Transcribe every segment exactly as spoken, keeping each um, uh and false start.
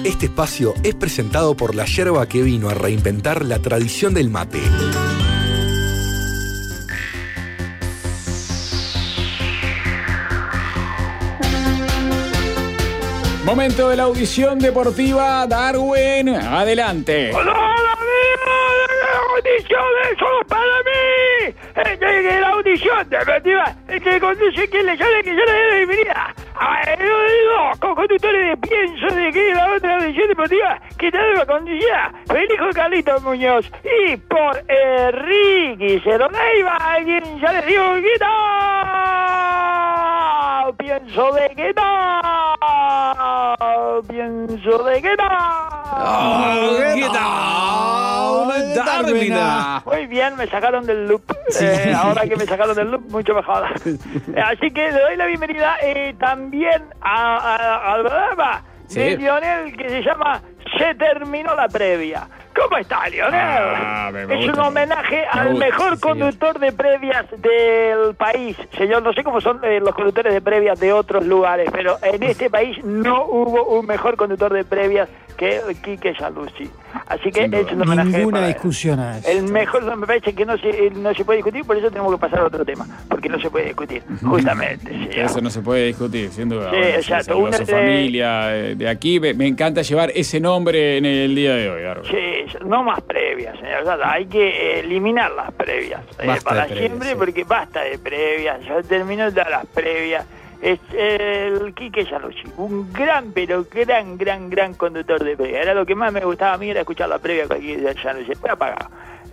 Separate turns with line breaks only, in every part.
Este espacio es presentado por la yerba que vino a reinventar la tradición del mate.
Momento de la audición deportiva, Darwin, adelante.
¡Hola, amigos! ¡La audición es solo para mí! ¡Es la audición deportiva! ¡El que conduce quien le sale que yo le doy la bienvenida! ¡A los co-conductores de Pienso de que la otra audición deportiva que te la conducía! ¡Feliz Carlitos Muñoz! Y por Enrique Ceroneiva, quien ya les digo que no. Pienso de que no. Pienso de que no.
Oh, ¿Qué tal? Darwin.
Muy bien, me sacaron del loop. Sí. Eh, ahora que me sacaron del loop, mucho mejor. Así que le doy la bienvenida eh, también al programa sí. de Lionel, que se llama Se Terminó la Previa. ¿Cómo está, Lionel? Ah, me, me es gusta, un homenaje me, al me mejor gusta, conductor de previas del país. Señor, no sé cómo son eh, los conductores de previas de otros lugares, pero en este país no hubo un mejor conductor de previas que Quique Saluzzi. Así que es un homenaje.
Ninguna discusión a eso.
El mejor, me parece que no se, no se puede discutir, por eso tenemos que pasar a otro tema, porque no se puede discutir, justamente. Sí,
eso no se puede discutir, siendo
sí, bueno, exacto.
Una de... familia de aquí, me, me encanta llevar ese nombre en el día de hoy, Darwin.
Sí, no más previas, señor. Hay que eliminar las previas eh, para previas, siempre, sí. Porque basta de previas. Ya terminó de las previas. Es el Quique Saluzzi, un gran, pero gran, gran, gran conductor de previa. Era lo que más me gustaba a mí, era escuchar la previa con Quique Saluzzi. Después apagado.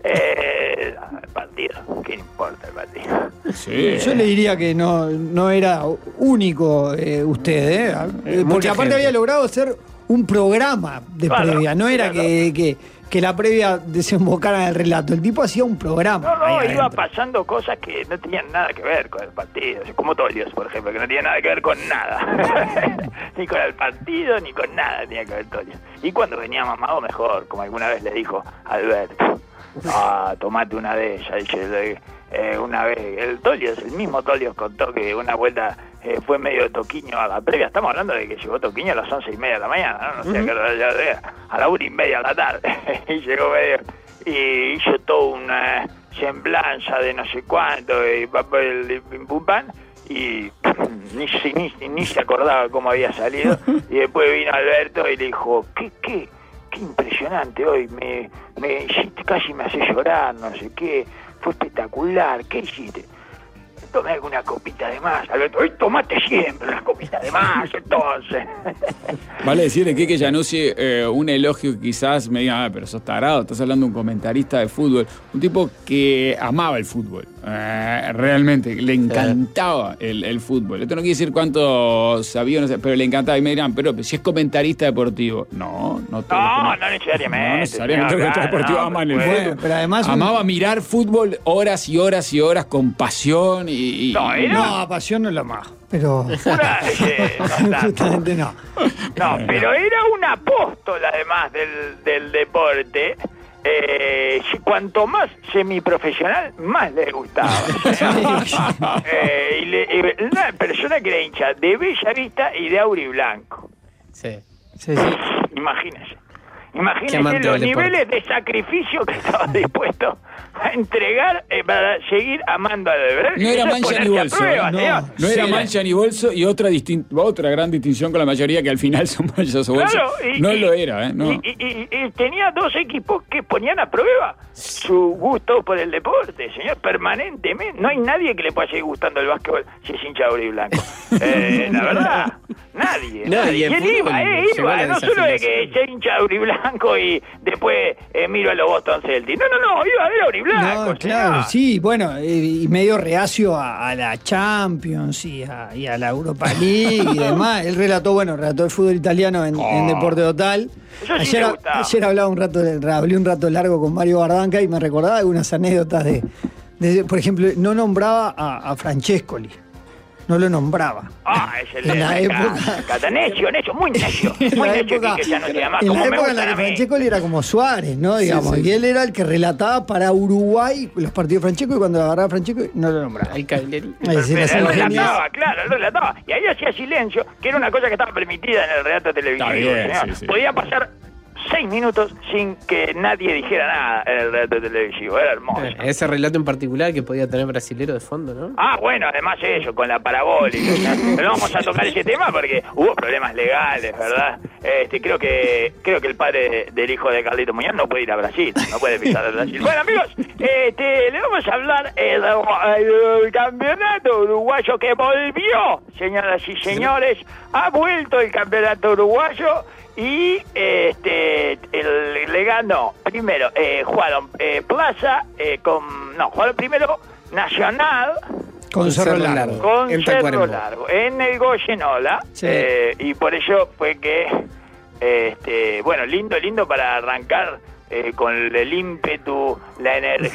Eh, el partido, ¿qué importa el partido?
Sí. Eh, Yo le diría que no, no era único eh, usted, ¿eh? eh porque aparte gente. había logrado hacer un programa de claro, previa, no era claro. que... que que la previa desembocara en el relato. El tipo hacía un programa.
No, no, iba pasando cosas que no tenían nada que ver con el partido. Como Tolios, por ejemplo, que no tenía nada que ver con nada. Ni con el partido, ni con nada tenía que ver Tolios. Y cuando venía mamado, mejor, como alguna vez le dijo Alberto. Ah, tomate una de ellas. Dice, eh, una vez, el Tolios, el mismo Tolios contó que una vuelta eh, fue medio toquiño a la previa. Estamos hablando de que llegó toquiño a las once y media de la mañana, ¿no? No sé, uh-huh. que ya, ya, a la una y media de la tarde. Y llegó medio, y hizo toda una semblanza de no sé cuánto, y papel, pim pum pan, y ni, ni, ni se acordaba cómo había salido. Y después vino Alberto y le dijo, ¿qué, qué? Qué impresionante hoy, me, me casi me hace llorar, no sé qué, fue espectacular, ¿qué hiciste? Tomé alguna copita de más, Alberto, hoy tomate siempre una copita de más, entonces.
Vale decirle que Quique Saluzzi, eh, un elogio que quizás me diga, ah, pero sos tarado, estás hablando de un comentarista de fútbol, un tipo que amaba el fútbol, eh, realmente, le encantaba el, el fútbol. Esto no quiere decir cuánto sabía, no sé, pero le encantaba. Y me dirán, pero si es comentarista deportivo, no, no.
No, no necesariamente.
No necesariamente el comentarista deportivo
no,
ama el
bueno,
fútbol.
Pero además
amaba
un...
mirar fútbol horas y horas y horas con pasión y... Y,
no, era...
no, pasión no es lo más. Pero.
Una, eh, no,
justamente no.
No, pero era un apóstol además del, del deporte. Eh, cuanto más semiprofesional, más le gustaba. eh, y le, eh, una persona que era hincha de Bella Vista y de Auriblanco.
Sí, sí, sí.
Imagínese. Imagínese los niveles de sacrificio que estaba dispuesto a entregar eh, para seguir amando a Alberto.
No era mancha ni bolso. Prueba, no, no, no era sí, mancha ni bolso y otra distin- otra gran distinción con la mayoría que al final son manchas o bolsos. Claro, y, no y, lo era, ¿eh? No.
Y, y, y, y tenía dos equipos que ponían a prueba su gusto por el deporte, señor, permanentemente. No hay nadie que le pueda seguir gustando el básquetbol si es hincha de blanco. Eh, la verdad, nadie. nadie. nadie. Y él iba, eh, iba. No solo de que sea hincha de blanco y después eh, miro a los Boston Celtics. No, no, no, iba a ver a Auriblanco.
No, claro, sí, bueno, eh, y medio reacio a, a la Champions y a, y a la Europa League y demás. Él relató, bueno, relató el fútbol italiano en, oh. en Deporte Total.
Sí
ayer, ayer hablaba un rato, hablé un rato largo con Mario Bardanca y me recordaba algunas anécdotas de, de por ejemplo, no nombraba a, a Francescoli. no lo nombraba.
Ah, es el
En la
de
época-
Cata, necio, necio, muy necio.
En
Muy
la
necio
época,
que ya no se llama
en
como
la
me
época en la
gustan
que
a mí.
Francescoli era como Suárez, ¿no? Digamos,
sí.
y él era el que relataba para Uruguay los partidos de Francesco y cuando agarraba Francesco no lo nombraba.
Al Cagliari.
Es decir,
Pero
las
él
ingenias-
relataba, claro, él relataba. Y ahí hacía silencio, que era una cosa que estaba permitida en el relato televisivo.
Está bien,
señor.
sí, sí.
Podía pasar seis minutos sin que nadie dijera nada en el relato televisivo. Era hermoso.
Eh, Ese relato en particular que podía tener brasilero de fondo, ¿no?
Ah, bueno, además eso, con la parabólica. Pero no vamos a tocar ese tema porque hubo problemas legales, ¿verdad? Este, creo que creo que el padre de- del hijo de Carlito Muñoz no puede ir a Brasil, no puede pisar a Brasil. Bueno, amigos, este, le vamos a hablar eh, del, del campeonato uruguayo que volvió, señoras y señores. Ha vuelto el campeonato uruguayo. Y este el, le ganó primero, eh, jugaron eh, Plaza, eh, con no, jugaron primero Nacional
Con Cerro
Cerro
Largo.
Largo.
con
en
Cerro
Tacuarembó.
Largo, en el Goyenola,
Sí.
eh, y por ello fue que, este bueno, lindo, lindo para arrancar eh, con el ímpetu, la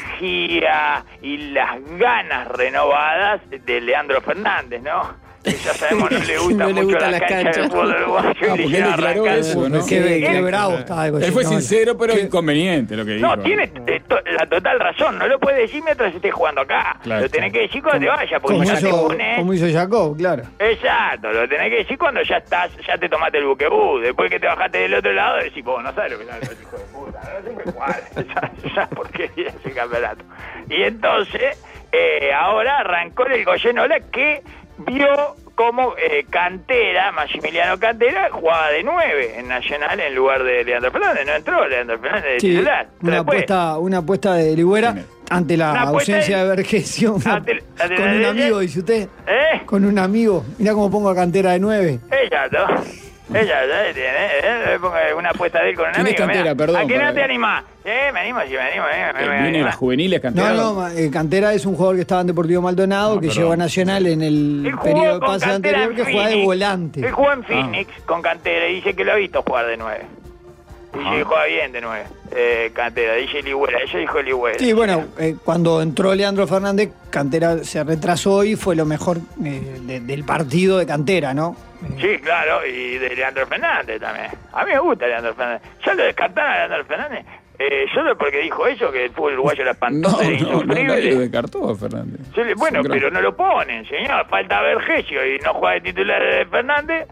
energía y las ganas renovadas de Leandro Fernández, ¿no? Que ya sabemos, no le gusta
No le
mucho
gustan
la
las
cancha
canchas.
del fútbol uruguayo.
Ah,
y
porque
le
él
llega a
declaró
arrancar-
eso, ¿no?
Qué,
Sí.
qué bravo estaba el
Él fue
Goyenola.
sincero, pero
Qué-
inconveniente lo que dijo.
No, tiene eh, to- la total razón. No lo puede decir mientras esté jugando acá.
Claro,
lo tenés
claro.
que decir cuando te vayas, porque
Como
ya te
hizo,
pones...
como hizo Jacob, claro.
Exacto, lo tenés que decir cuando ya estás, ya te tomaste el buquebú. Después que te bajaste del otro lado, decís, vos no sabes lo que sabes, hijo de puta. No sé qué jugar. Esa, esa porquería ese campeonato. Y entonces, eh, ahora arrancó el Goyenola que vio como eh, Cantera, Maximiliano Cantera, jugaba de nueve en Nacional en lugar de Leandro Fernández. No entró Leandro Fernández de
Sí,
titular.
una
Después-
apuesta, una apuesta de Ligüera
Sí.
ante la
Una apuesta
ausencia
de-
de Vergesio. una-
ante- ante
con
la
un
de-
amigo, dice usted.
¿Eh?
Con un amigo. Mirá cómo pongo a Cantera de nueve.
Ella, ¿no? Ella, ya tiene, ¿eh? Le pongo una apuesta de él con un
¿Quién es
amigo.
Cantera?
mirá.
Perdón,
¿A qué no
para-
te animás? ¿Eh? Me animo, sí, me animo, me animo,
Eh,
me
Viene
animo.
las juveniles
No,
canteradas.
no, eh, Cantera es un jugador que estaba en Deportivo Maldonado,
No,
que
perdón.
llegó a Nacional en el
Él jugó
periodo de
con
pase
Cantera
anterior,
en
que juega de
Phoenix.
volante.
Él jugó en Phoenix con Cantera y dice que lo ha visto jugar de nueve. Dice
Ajá.
que juega bien de nueve. Eh, Cantera, dice Ligüera, eso dijo Ligüera.
Sí, bueno, eh, cuando entró Leandro Fernández, Cantera se retrasó y fue lo mejor eh, de- del partido de Cantera, ¿no? Eh,
Sí, claro, y de Leandro Fernández también. A mí me gusta Leandro Fernández. Ya lo descartaron a Leandro Fernández, eh, solo porque dijo eso, que el fútbol uruguayo era
No,
espantoso e
no, no,
insufrible.
nadie lo descartó, Fernández.
Se le- bueno,
Es un gran-
pero no lo ponen, señor. Falta Vergesio y no juega de titular de Fernández.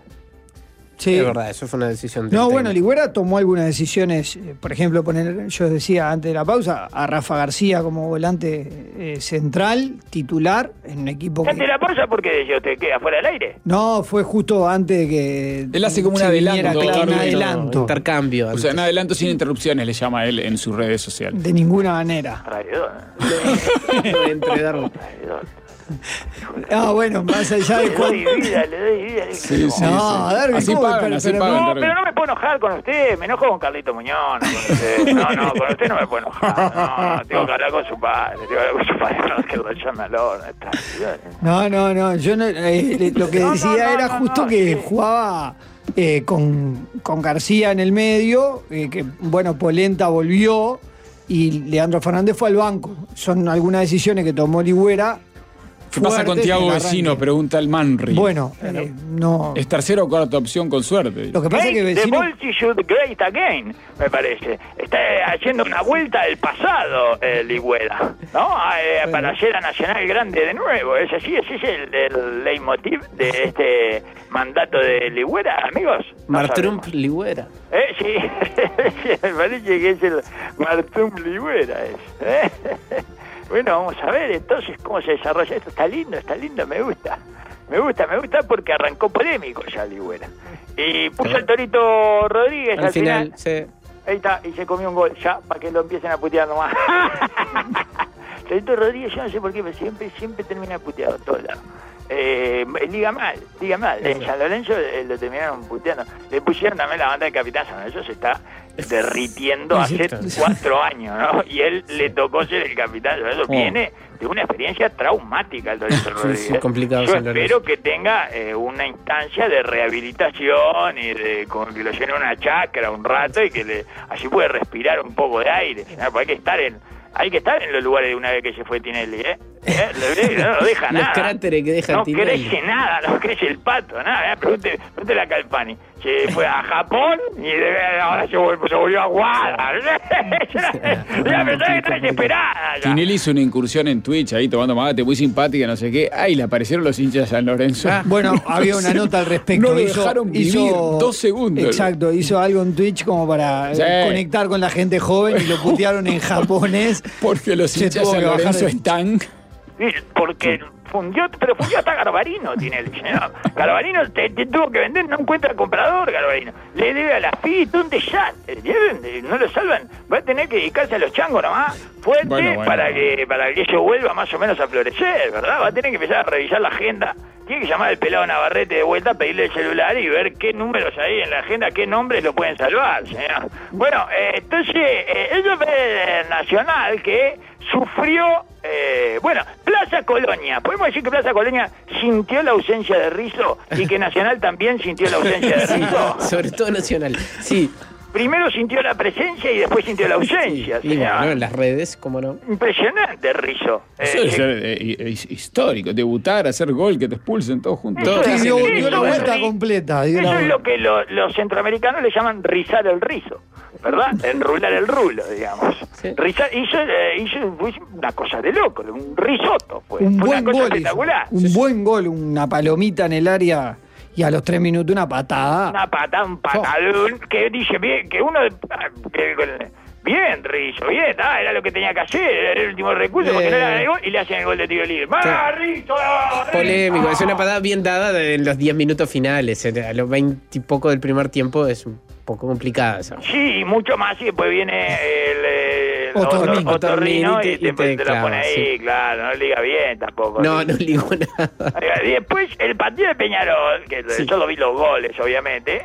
sí.
Es verdad, eso fue una decisión del
No, bueno,
técnico.
Ligüera tomó algunas decisiones, eh, por ejemplo, poner, yo decía antes de la pausa, a Rafa García como volante eh, central, titular, en un equipo
Ante
que...
la pausa, ¿por qué decía usted que afuera del aire?
No, fue justo antes de que...
Él hace como un
se viniera,
adelanto,
claro, un
Carlos.
adelanto.
Intercambio.
O
antes.
sea, en adelanto sin interrupciones le llama a él en sus redes sociales.
De ninguna manera.
Traidor.
Entre dar-
Traidor.
Ah, bueno, más allá de
Le
cuán-
doy vida, le doy vida. le-
Sí, sí,
No,
sí.
a ver,
Así
¿cómo?
pagan,
Pero-
así
pero-
pagan.
No,
Carlos.
pero no me puedo enojar con usted. Me enojo con Carlito Muñoz, no con usted. No, no, con usted no me puedo enojar. No, no, tengo que hablar con su padre. Tengo que hablar con su padre para que lo llame al horno. Traidor.
No, no, no, yo no, eh, lo que
No, no,
decía
no,
era
no,
justo
no,
que
sí.
jugaba eh, con, con García en el medio, eh, que bueno, Polenta volvió y Leandro Fernández fue al banco. Son algunas decisiones que tomó Ligüera.
¿Qué pasa con
fuertes en
Tiago
el
Vecino?
arranque.
Pregunta el Manri.
Bueno, eh, no.
Es tercera o cuarta opción con suerte.
Lo que pasa es que
Great, the
Vecino.
multitude great again, me parece. Está haciendo una vuelta al pasado, eh, Ligüera, ¿no? Ah, eh, para hacer a Nacional grande de nuevo. ¿Es así? ¿Ese es el, el leitmotiv de este mandato de Ligüera, amigos? No
Martrump
sabemos.
Ligüera.
Eh, sí, sí, me parece que es el Martum Ligüera. Es, ¿eh? Bueno, vamos a ver entonces cómo se desarrolla esto. Está lindo, está lindo, me gusta. Me gusta, me gusta porque arrancó polémico ya Ligüera. Y puso el Torito Rodríguez al,
Al final,
final.
sí.
Ahí está, y se comió un gol ya para que lo empiecen a putear nomás. Torito Rodríguez, yo no sé por qué, pero siempre, siempre termina puteado en todos lados. Eh, liga mal, liga mal. En San Lorenzo eh, lo terminaron puteando. Le pusieron también la banda de Capitán. San Lorenzo se está derritiendo hace cuatro años, ¿no? Y él le tocó ser el capitán. San Lorenzo
Oh.
viene de una experiencia traumática el Torito Rodríguez.
sí, complicado
Yo
San Lorenzo.
espero que tenga eh, una instancia de rehabilitación y de con que lo llene una chacra un rato y que le así puede respirar un poco de aire. ¿no? Porque hay que estar en hay que estar en los lugares de una vez que se fue Tinelli, ¿eh? ¿Eh? No lo deja
Los
nada.
cráteres que deja
No
Tinelli.
crece nada, no crece el pato, nada. Pregúntele, pregúntele a Calpani. Se fue a Japón y de- ahora se volvió, se volvió a Guadalajara. La persona está desesperada. ya.
Tinelli hizo una incursión en Twitch ahí tomando mate, muy simpática, no sé qué. Ay, le aparecieron los hinchas de San Lorenzo.
Bueno, había una nota al respecto.
No lo dejaron vivir dos segundos.
Exacto, hizo algo en Twitch como para
Sí.
eh, conectar con la gente joven y lo putearon en japonés.
Porque los
Se
hinchas de
tuvo
San
que bajar
Lorenzo
de-
están.
Sí, porque fundió, pero fundió hasta Garbarino, Tinelli, señor. Garbarino te, te tuvo que vender, no encuentra comprador, Garbarino. Le debe a la F I T, un desastre, ¿entienden? No lo salvan. Va a tener que dedicarse a los changos nomás, fuerte,
Bueno, bueno.
para que para que ello vuelva más o menos a florecer, ¿verdad? Va a tener que empezar a revisar la agenda. Tiene que llamar al pelado Navarrete de vuelta, pedirle el celular y ver qué números hay en la agenda, qué nombres lo pueden salvar, señor. Bueno, eh, entonces, eh, eso fue el Nacional que sufrió, eh, bueno, Plaza Colonia. Podemos decir que Plaza Colonia sintió la ausencia de Rizzo y que Nacional también sintió la ausencia de Rizzo.
Sobre todo Nacional. Sí.
Primero sintió la presencia y después sintió la ausencia,
Y
señor.
bueno, en las redes, cómo no.
Impresionante, Rizzo. Eh,
Eso debe
se-
ser eh, eh, histórico, debutar, hacer gol, que te expulsen todos juntos.
Eso
Sí,
es-
dio,
eso
dio la
es
vuelta
ri-
completa. dio la
Eso es
vuelta.
lo que lo- los centroamericanos le llaman rizar el rizo, ¿verdad? Enrular el rulo, digamos.
Sí.
Rizar, hizo, eh, hizo fue una cosa de loco, un risotto, fue,
Un
fue
buen
una cosa
gol. hizo.
espectacular.
Un buen gol, una palomita en el área y a los tres minutos una patada.
Una patada, un patadón, que dice bien, que uno... ah, que- que- bien, Rizzo, bien, ah, era lo que tenía que hacer, era el último recurso, porque
Eh.
no era el gol, y le hacen el gol de tiro libre. ¡Va,
Claro.
Rizzo!
Polémico, es una
patada.
patada bien dada en los diez minutos finales. eh, A los veinte y poco del primer tiempo es un poco complicada esa.
Sí, mucho más, y después viene el, el
Otorrino.
Otor- Otorrino y,
Y te- y
después
te
te, la
clava,
pone ahí,
sí.
claro, no liga bien tampoco.
No, no digo nada.
Y después el partido de Peñarol, que
Sí.
yo lo vi los goles, obviamente.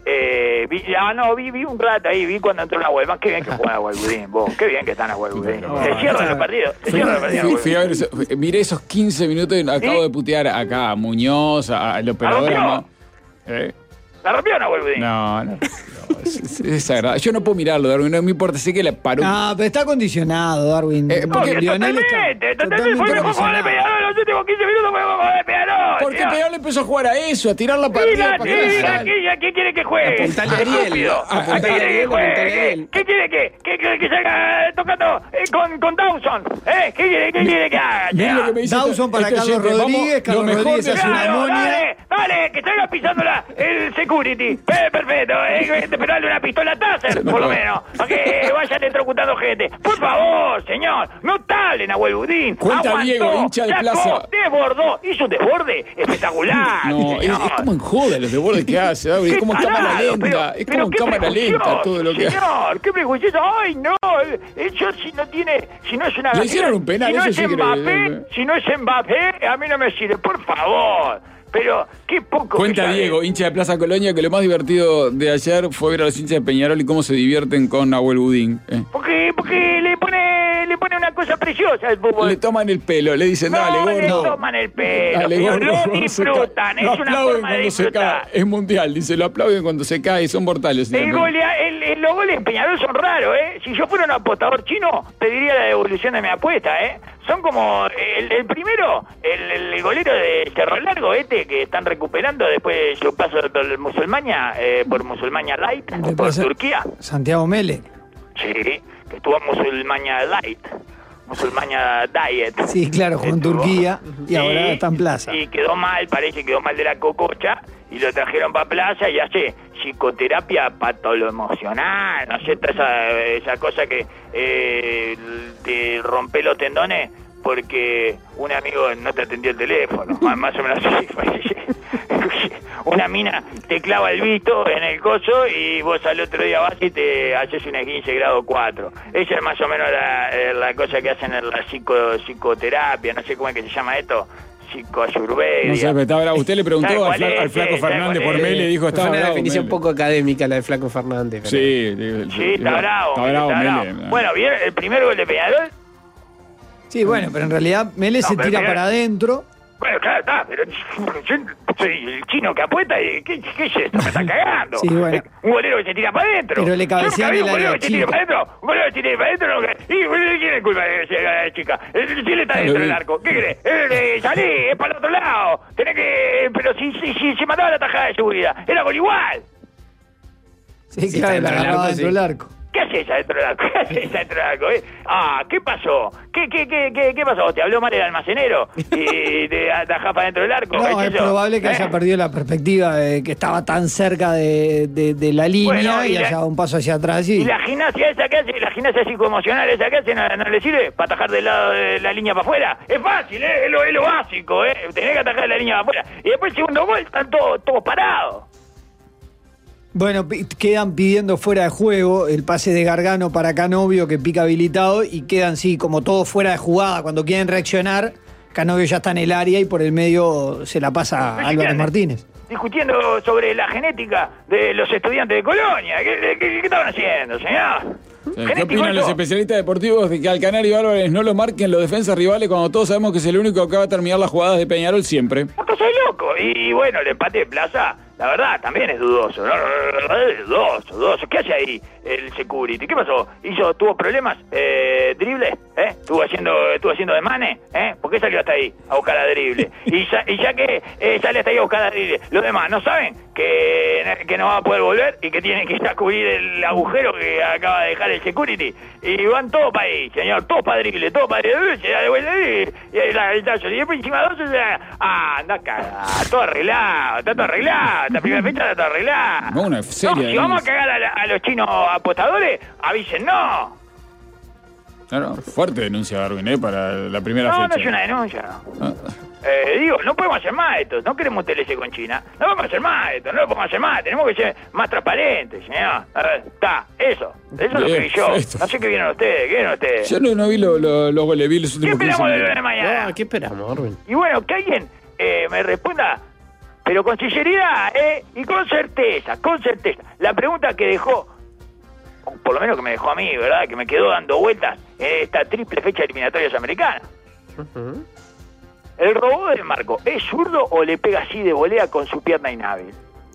Eh, vi, ah, no, vi, vi un rato ahí, vi cuando entró la Más qué bien que juega Gualbudín, vos, qué bien que están a Gualbudín. Se cierran los partidos, se cierran los partidos.
Fui, fui a ver eso- fui- miré esos quince minutos y acabo
¿Sí?
de putear acá a Muñoz, a- al operador.
rompió?
a Ma- ¿Eh?
¿La rompiieron a Gualbudín?
No, no. no, es, es desagradable. Yo no puedo mirarlo, Darwin, no me importa, sé que la paró.
No, pero está condicionado, Darwin.
Eh, porque
Porque
Lionel está
totalmente, totalmente, fue el mejor jugador de
condicionado.
Peñarol, los últimos quince minutos fue el mejor jugador de Peñarol.
Porque
señor.
Peñarol empezó a jugar a eso, a tirar la
Y
partida
la
para que la
tira,
sal.
¿qué, ya, ¿qué quiere que juegue?
Apuntale a Ariel,
Estúpido.
apuntale
¿Qué
a
quiere que
Ariel,
juegue?
apuntale a
¿Qué,
Ariel.
qué quiere que, que, que, que salga tocando eh, con, con Dawson? ¿Eh? ¿Qué quiere, qué quiere que haga?
Mirá lo
ya?
que me dice
Dawson para
este
Carlos
oyente, vamos,
Rodríguez,
lo
Carlos
mejor
Rodríguez
de-
hace una
Claro,
monia.
dale, dale, que salga pisando la, el security. Eh, perfecto, eh, pero dale una pistola Taser,
No
por lo
puede.
menos, para que vayan electrocutando gente. Por favor, señor, no talen a Budín.
Cuenta
Aguantó,
Diego, hincha de
sacó,
Plaza.
desbordó, hizo un desborde espectacular.
No, es,
señor.
es como en joda los desbordes que hace, Darwin, es
¡Qué
como en cámara
tarado!
lenta,
Pero-
es
pero
como en
qué
cámara lenta
prejuicioso,
todo lo que hace.
Señor, qué prejuicioso. Ay, no, eso si no tiene, si no es una
Le hicieron un penal,
si no
eso
es
sí que
Mbappé,
le-
si no es Mbappé, a mí no me sirve, por favor. Pero qué poco
Cuenta
que sabe.
Diego, hincha de Plaza Colonia, que lo más divertido de ayer fue ver a los hinchas de Peñarol y cómo se divierten con Nahuel Budín. Eh.
Porque, porque le pone, le pone una cosa preciosa al fútbol.
Le toman el pelo, le dicen,
no,
dale,
le
gordo.
toman el pelo,
Dale,
señor,
gordo,
lo
cuando se
disfrutan,
cae.
es
Lo
una
aplauden
forma de
cuando se
disfrutar.
cae. Es mundial, dice, lo aplauden cuando se cae y son mortales.
El gol, el, el- los goles en Peñarol son raros, ¿eh? Si yo fuera un apostador chino, pediría la devolución de mi apuesta, ¿eh? Son como el, el primero, el, el golero de Cerro Largo, este, que están recuperando después de su paso por Musulmania, eh, por Musulmania Light, por
Después,
Turquía.
Santiago Mele.
Sí, que estuvo en Musulmania Light, Musulmania Diet.
Sí, claro, jugó en
Estuvo.
Turquía y
Sí,
ahora está en Plaza.
Y quedó mal, parece que quedó mal de la cococha y lo trajeron para Plaza y hace psicoterapia patoloemocional, ¿no es cierto? Esa, esa cosa que eh, te rompe los tendones porque un amigo no te atendió el teléfono, más, más o menos así. Una mina te clava el visto en el coso y vos al otro día vas y te haces un esguince grado cuatro. Esa es más o menos la, eh, la cosa que hacen en la psico, psicoterapia, no sé cómo es que se llama esto, psicoayurvedia.
No sé, pero está bravo. Usted le preguntó
¿Sabe
al,
cuál
fla-
es?
al Flaco
Sí, ¿sabe
Fernández
cuál
por
es?
mail y le dijo,
Fue
estaba
una
bravo.
definición
Mele.
poco académica la de Flaco Fernández. pero-
Sí, digo,
Sí, está bravo.
Está bravo,
está bravo.
Mele.
Bueno, ¿vieron el primer gol de Peñarol?
Sí, bueno, pero en realidad Mele
No,
se
pero
tira
mira-
para adentro.
Bueno, claro, está, pero soy el chino que apuesta y ¿qué, qué es esto? Me está cagando.
Sí, bueno.
Un golero que se tira para adentro.
Pero le cabecean
el
el área
golero que se tira
chica.
para adentro. Un golero que se tira para adentro. No, y ¿quién tiene culpa de esa chica? El Chile está dentro del arco. ¿Qué querés? Eh, salí, es para el otro lado. Tenés que... Pero si, si, si se mataba la tajada de seguridad, era gol igual.
Sí,
Sí,
claro,
está
la
dentro del
agarraba
arco,
dentro
sí.
del arco.
¿Qué haces adentro del arco? ¿Qué haces adentro del arco? Eh? Ah, ¿qué pasó? ¿Qué, qué, qué, qué, qué pasó? ¿Te habló mal el almacenero? ¿Y te atajás para dentro del arco?
No, es
eso?
probable que
¿Eh?
haya perdido la perspectiva de que estaba tan cerca de, de, de la línea
Bueno, y
y,
la-
haya dado un paso hacia atrás. Y,
¿Y la gimnasia esa que hace, la gimnasia psicoemocional esa que hace, no, no le sirve para atajar del lado de la línea para afuera? Es fácil, ¿eh? Es lo, es lo básico, ¿eh? Tenés que atajar de la línea para afuera. Y después el segundo gol, están todos, todos parados.
Bueno, pi- quedan pidiendo fuera de juego el pase de Gargano para Canovio que pica habilitado y quedan, sí, como todos fuera de jugada. Cuando quieren reaccionar, Canovio ya está en el área y por el medio se la pasa a Álvarez Martínez.
Discutiendo sobre la genética de los estudiantes de Colonia. ¿Qué, qué, qué estaban haciendo, señor?
¿Qué
Genético
opinan los
esto.
especialistas deportivos de que al Canario Álvarez no lo marquen los defensas rivales cuando todos sabemos que es el único que va a terminar las jugadas de Peñarol siempre?
Una cosa de loco. Y, y bueno, el empate de Plaza, la verdad, también es dudoso. ¿no? Es dudoso, dudoso. ¿Qué hace ahí el security? ¿Qué pasó? ¿Hizo, tuvo problemas? Eh, ¿Drible? ¿Eh? ¿Estuvo haciendo, estuvo haciendo de mane? ¿Eh? ¿Por qué salió hasta ahí a buscar a drible? Y ya, y ya que eh, sale hasta ahí a buscar a drible, los demás no saben que, que no va a poder volver y que tienen que ir a cubrir el agujero que acaba de dejar el security. Y van todos para ahí, señor, todos para drible, todos para drible, se da de vuelta ahí, y ahí la- el tallo. Y después encima de dos, o sea, ah, anda cagada, todo arreglado, está todo arreglado, esta primera fecha está todo arreglado.
No, una seria,
No, si vamos a
Denise.
cagar a, la- a los chinos apostadores, avisen, no.
Claro, fuerte denuncia Darwin, ¿eh? Para la primera
No,
fecha.
no es una denuncia.
Ah.
Eh, digo, no podemos hacer más esto, no queremos T L C con China, no podemos hacer más esto, no lo podemos hacer más, tenemos que ser más transparentes, señor. A ver, está, eso, eso es lo que vi yo.
Perfecto.
No sé qué vieron ustedes, qué vieron ustedes.
Yo no, no vi lo- lo- los goles, vi los
¿Qué
últimos
esperamos del
quince
lunes de
minutos.
mañana?
Ah, ¿qué esperamos, Orben?
Y bueno, que alguien eh, me responda, pero con sinceridad, ¿eh? Y con certeza, con certeza. La pregunta que dejó, o por lo menos que me dejó a mí, ¿verdad? Que me quedó dando vueltas en esta triple fecha de eliminatorias americanas.
Ujú.
¿El robot de Marco es zurdo o le pega así de volea con su pierna inhábil?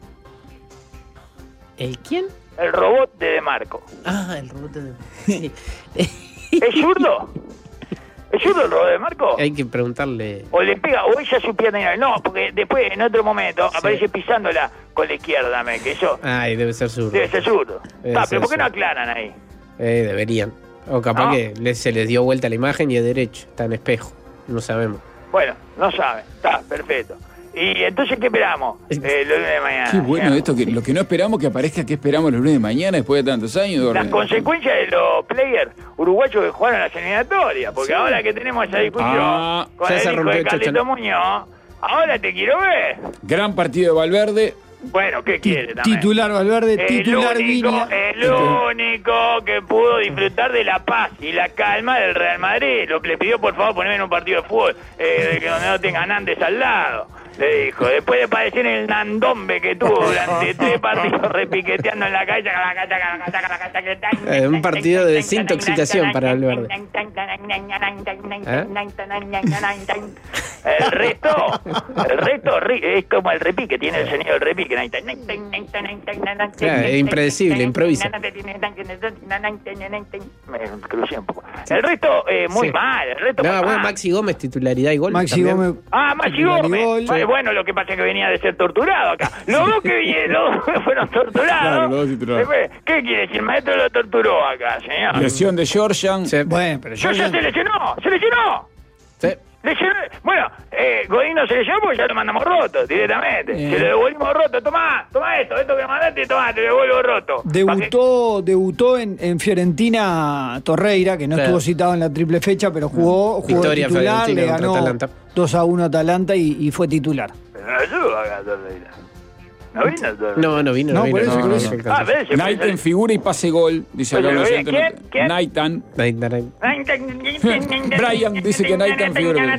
¿El quién?
El robot de De Marco.
Ah, el robot de... Sí.
¿Es zurdo? ¿Es zurdo el robot de Marco?
Hay que preguntarle...
O le pega, o ella su pierna inhábil. No, porque después, en otro momento,
Sí.
aparece pisándola con la izquierda, me, que eso
Ay, debe ser zurdo.
debe ser zurdo.
Debe
Ah,
ser
pero ¿por qué no
zurdo.
aclaran ahí?
Eh, deberían. O capaz
No.
que le- se les dio vuelta la imagen y es derecho. Está en espejo. No sabemos.
Bueno, no saben. Está, perfecto. ¿Y entonces qué esperamos? Eh, el lunes de mañana.
Qué bueno
¿sí?
esto, que lo que no esperamos que aparezca, que esperamos los lunes de mañana después de tantos años.
Las
Darwin.
consecuencias de los players uruguayos que jugaron las eliminatorias. Porque ahora que tenemos esa discusión
Ah,
con
ya
el
se
hijo
rompió
de
el chocho,
Carlito
¿no?
Muñoz, ahora te quiero ver.
Gran partido de Valverde.
Bueno, ¿qué quiere también?
Titular Valverde,
El
titular
único,
Viña.
el único que pudo disfrutar de la paz y la calma del Real Madrid. Lo le pidió por favor ponerme en un partido de fútbol eh, de que donde no tenga Nández al lado. Le dijo, después de padecer el nandombe que tuvo durante tres partidos repiqueteando en la calle.
Eh, un partido de desintoxicación para Valverde.
El resto, el resto ri- es como el repique, tiene el sonido del repique.
Claro, es impredecible, improvisa.
Me crucé un poco. El resto, eh, muy
Sí.
mal. El resto
No,
muy
bueno,
mal.
Maxi Gómez, titularidad y gol.
Maxi
también.
Gómez.
Ah, Maxi
titular y
Gómez.
gol.
Bueno, bueno, lo que pasa es que venía de ser torturado acá. Los dos que vinieron, los dos fueron torturados.
Claro, los dos titulares.
Después, ¿qué quiere decir? El maestro lo torturó acá, señor.
Lesión de Georgian.
Sí.
Bueno, pero yo
Yo ya se lesionó, se lesionó.
Sí.
Lesionó. Bueno, eh, Godín se lesionó porque ya lo mandamos roto directamente.
Bien.
Se lo devolvimos roto. Tomá, tomá esto, esto que mandaste, tomá, te lo devuelvo roto. Pa' que-
Debutó, debutó en, en Fiorentina Torreira, que no
Claro.
estuvo citado en la triple fecha, pero jugó, jugó
Victoria
titular, le
Fiorentina contra
ganó
Atalanta.
dos a uno a Atalanta y, y fue titular.
Pero no ayuda acá, Torreira. No vino Torreira.
No, no vino.
No,
vino,
por eso,
no,
por
no,
eso.
no
Ah,
alcanzó.
ves, se
Naiten
puede-
figura y pase gol, dice acá
Oye,
un
oye,
oyente.
¿quién? ¿Quién?
Naitan.
Naiten, Naiten.
Brian dice que Naitan figura.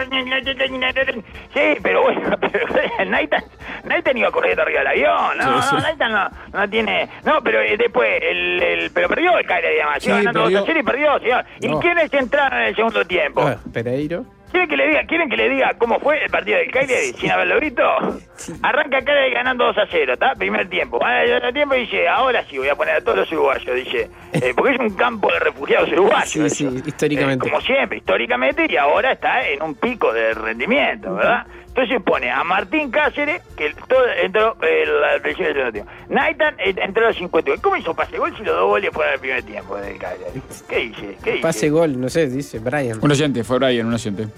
Sí, pero bueno, pero Naitan, Naitan iba corriendo arriba del avión, no,
Sí, sí.
no, Naitan no, no tiene, no, pero eh, después, el, el, pero perdió el Cagliari además,
Sí,
iba ganando dos
perdió.
a cero y perdió, señor. ¿Y
No.
quiénes entraron en el segundo tiempo?
Ah, Pereiro.
¿Quieren que le diga, quieren que le diga cómo fue el partido del Cagliari sin haberlo visto? Arranca acá ganando dos a cero, ¿está? Primer tiempo. Ah, el tiempo dice, ahora sí voy a poner a todos los uruguayos, dice. Eh, porque es un campo de refugiados uruguayos.
Sí, sí, históricamente.
Eh, como siempre, históricamente, y ahora está en un pico de rendimiento, ¿verdad? Entonces pone a Martín Cáceres, que todo entró eh, la presión del segundo tiempo. Naitan eh, entró a los cincuenta. ¿Cómo hizo pase gol si los dos goles fueron al primer tiempo del Cáceres? ¿Qué dice? ¿Qué dice?
Pase gol, no sé, dice Brian.
Un oyente, fue Brian, un oyente.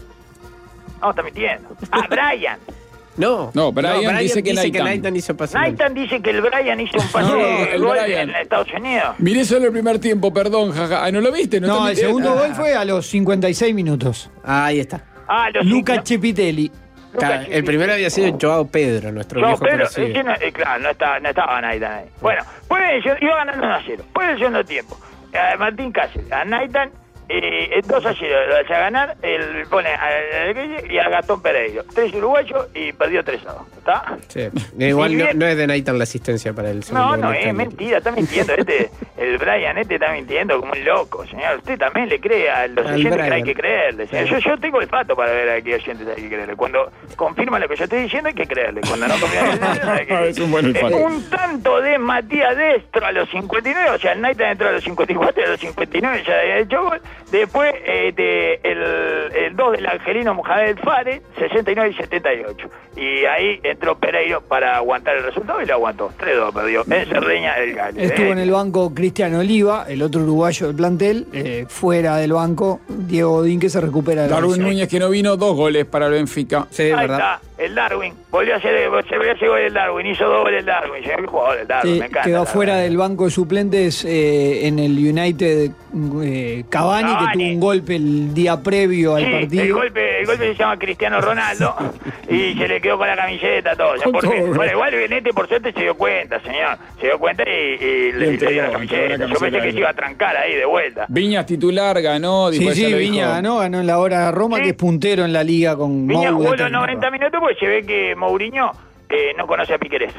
No, está mintiendo. Ah, Brian.
No,
No, Brian dice que Naitan.
Naitan hizo pase gol.
Naitan dice que el Brian hizo un pase
No,
de
el
gol
Brian.
en Estados Unidos.
Miré solo el primer tiempo, perdón, jaja. Ah, ¿no lo viste? No,
No,
está
el
mi-
segundo
Ah.
gol fue a los cincuenta y seis minutos.
Ahí está.
Ah, los
Luca
cinco-
Chepitelli.
Claro, el primero había sido Joao Pedro, nuestro
No,
viejo
pero
conocido.
ese no, eh, claro, no estaba, no estaba Naitan ahí. Bueno, pues yo iba ganando uno a cero. Pues el segundo tiempo. A Martín Cáceres, a Naitan, eh, dos a cero. Lo hace ganar, el, pone a, a- y a Gastón Pereiro. Tres uruguayos y perdió tres a dos. ¿Está?
Sí. Igual
Y
no,
bien.
no es de Naitan la asistencia para el segundo
No,
gol,
no,
está
es
bien.
mentira, está mintiendo. Este, el Brian este está mintiendo como un loco, señor. Usted también le cree a los
Al
oyentes que
Brian.
hay que creerle, señor. Yo, yo tengo el pato para ver a qué oyentes hay que creerle. Cuando confirma lo que yo estoy diciendo hay que creerle. Cuando no confirma lo que estoy diciendo hay que creerle.
Es un buen olfato.
Un tanto de Matías Destro a los cincuenta y nueve, o sea, el Naitan entró a los cincuenta y cuatro y a los cincuenta y nueve ya había hecho gol. Después eh, de, el, el dos del Angelino Mohamed Fare, sesenta y nueve y setenta y ocho. Y ahí entró Pereiro para aguantar el resultado y lo aguantó. tres dos perdió en Cerdeña del Gale.
Estuvo
Eh,
en el banco Cristiano Oliva, el otro uruguayo del plantel. Eh, fuera del banco, Diego Godín, que se recupera de la
Darwin
lesión.
Núñez, que no vino, dos goles para el Benfica.
Sí,
Ahí
verdad.
está, el Darwin. Volvió a hacer, se volvió a hacer gol el Darwin, hizo dos goles el Darwin. Qué jugador el Darwin,
Sí,
me encanta.
quedó
la
fuera
verdad.
del banco de suplentes eh, en el United eh, Cavani,
Cavani.
que tuvo un golpe el día previo al
Sí,
partido.
el golpe, el golpe se llama Cristiano Ronaldo y se le quedó con la camiseta, todo.
Con
Porque,
todo.
bueno, igual Benete por suerte se dio cuenta, señor. Se dio cuenta y, y le, le dio
entregó,
la
entregó
camiseta.
la
Yo
camiseta
pensé que
ahí.
se iba a trancar ahí de vuelta.
Viñas titular, ganó.
Sí,
después ya
sí,
lo
Viña
dijo.
ganó, ganó en la hora de Roma,
Sí.
que es puntero en la liga con
Viña
Mou
jugó
de
los
técnico.
noventa minutos porque se ve que Mourinho eh, no conoce a Piquerés.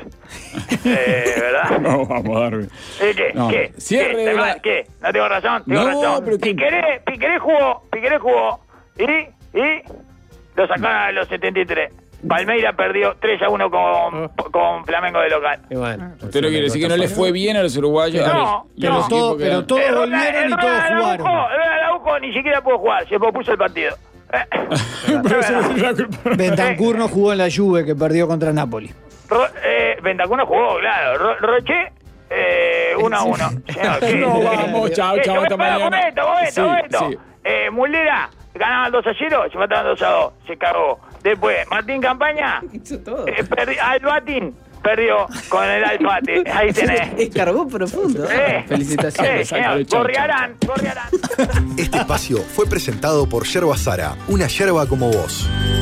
eh, ¿Verdad?
No, vamos, Darwin.
Eh, ¿Qué?
No.
¿Qué?
Cierre
¿Qué?
de
¿Te
la-
mal? ¿Qué? ¿No tengo razón? Tengo
No,
razón.
pero que-
Piquerés, Piquerés jugó, Piquerés jugó. ¿Y? ¿Y? Lo sacaron a los setenta y tres. Palmeira perdió tres a uno con, con Flamengo de local.
Y bueno,
Usted no quiere decir que no le fue bien a los uruguayos.
No,
a los- y a
no.
los
Pero todo-
equipos que
pero
dan.
todo- Todos
El Ronald-
volvieron
el
y todos
Ronald
jugaron.
Araujo, el Ronald Araujo ni siquiera pudo jugar, se pospuso el partido. Eh.
Pero eso no tiene la culpa.
Bentancur no jugó en la Juve, que perdió contra Napoli.
Ro- eh, Bentancur no jugó, claro. Ro- Roche, eh, uno a uno. Señor, ¿qué?
No, vamos, chao,
¿Qué?
chao, hasta
Pará,
mañana.
Momento, momento,
Sí,
momento.
sí.
Eh, Mulera ganaba dos a cero, se mataban dos a dos, se cagó. Después, Martín Campaña,
hizo todo.
eh, perdi- Albatín perdió con el Alfate. Ahí tenés.
Escarbó profundo.
Eh,
Felicitaciones.
eh, señor,
Chao, chao.
Gorriarán, Gorriarán.
Este espacio fue presentado por Yerba Sara, una yerba como vos.